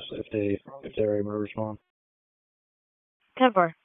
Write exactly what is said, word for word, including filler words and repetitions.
if they if they're able to respond. ten four.